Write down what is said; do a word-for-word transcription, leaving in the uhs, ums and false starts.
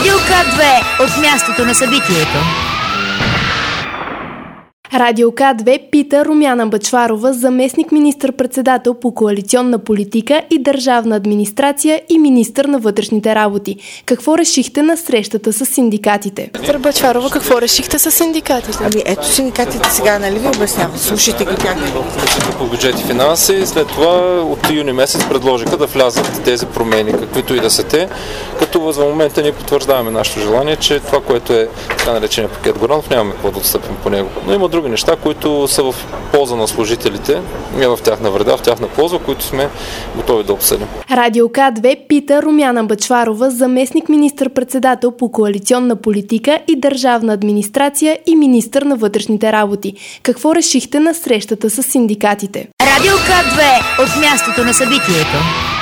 Радио К две от мястото на събитието. Радио К две пита Румяна Бъчварова, заместник министър-председател по коалиционна политика и държавна администрация и министър на вътрешните работи. Какво решихте на срещата с синдикатите? Министър Бъчварова, какво решихте с синдикатите? Ами ето синдикатите сега, нали ви обяснявам? Слушайте ги тях. По бюджет и финанси, след това от юни месец предложиха да влязат тези промени, каквито и да са те, като за момента ние потвърждаваме нашето желание, че това, което е така наречения пакет Горанов, нямаме какво да отстъпим по него. Но има други неща, които са в полза на служителите, не в тяхна вреда, в тяхна полза, които сме готови да обсъдим. Радио К две пита Румяна Бъчварова, заместник министър-председател по коалиционна политика и държавна администрация и министър на вътрешните работи. Какво решихте на срещата с синдикатите? Радио К две от мястото на събитието.